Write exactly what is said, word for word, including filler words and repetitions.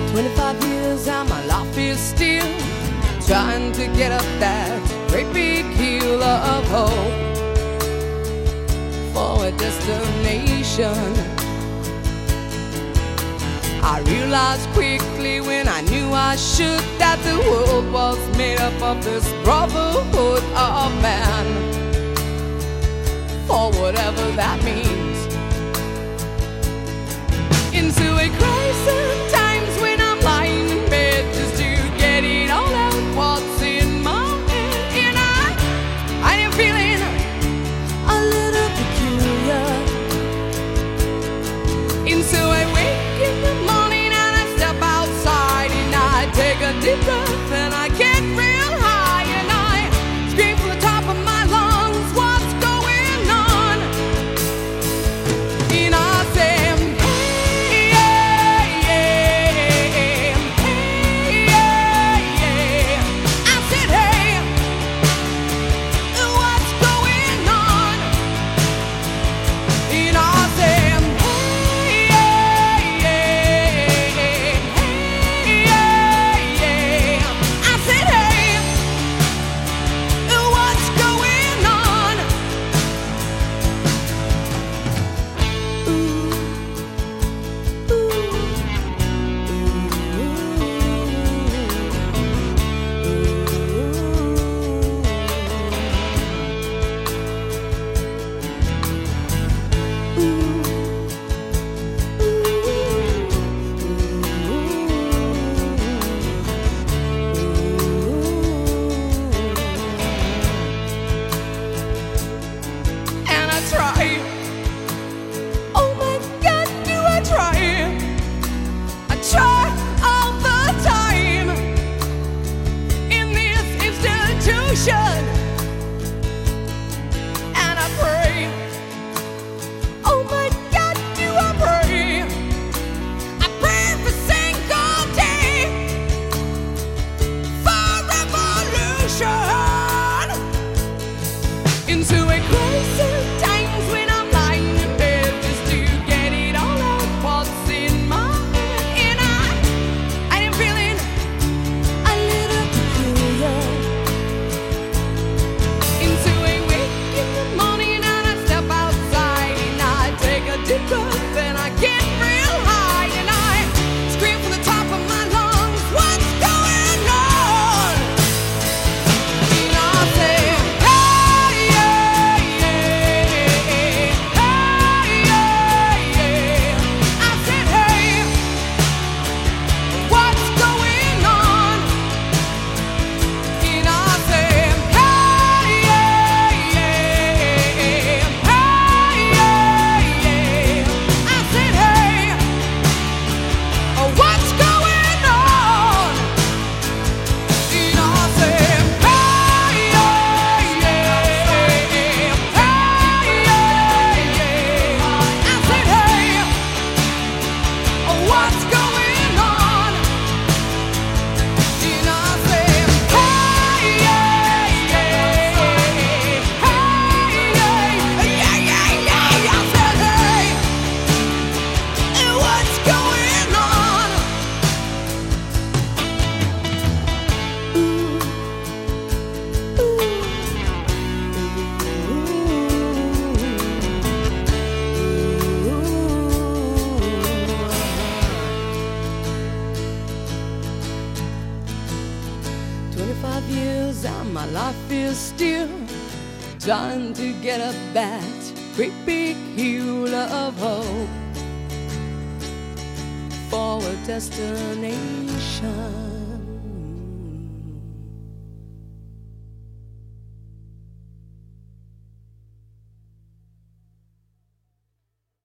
Twenty-five years and my life is still trying to get up that great big hill of hope for a destination. I realized quickly when I knew I should that the world was made up of this brotherhood of man, for whatever that means. Into a crisis times when I'm lying in bed just to get it all out what's in my head, and I, I am feeling a little peculiar. Into a wake in the morning and I step outside and I take a deep breath and I get real high and I scream from the top of my lungs, what's going on? And I say, hey, yeah, yeah, hey, yeah, yeah. I said, hey, what's going on? And I said, hey, yeah, yeah, hey, yeah, yeah. I said, hey, what's going on? And I try. Oh my God, do I try? I try all the time in this institution, and I pray. Oh my God, do I pray? I pray every single day for revolution. Into a crisis times when I'm lying in bed just to get it all out what's in my head, and I, I am feeling a little peculiar. Into a wake in the morning and I step outside and I take a deep breath and I get real high and I scream from the top of my lungs, what's going on? And I say, hey, yeah, yeah, hey, yeah, yeah. I said, hey, what's going on? And I said, hey, yeah, yeah, hey, yeah, yeah. I said, hey, what's going on? And I said, hey, yeah, yeah, hey, yeah, yeah. I said, hey, what's going on? And I said, hey, yeah, yeah, hey, yeah, yeah, yeah. I said, hey, what's going on? Twenty-five years and my life is still trying to get up that great big hill of hope for a destination.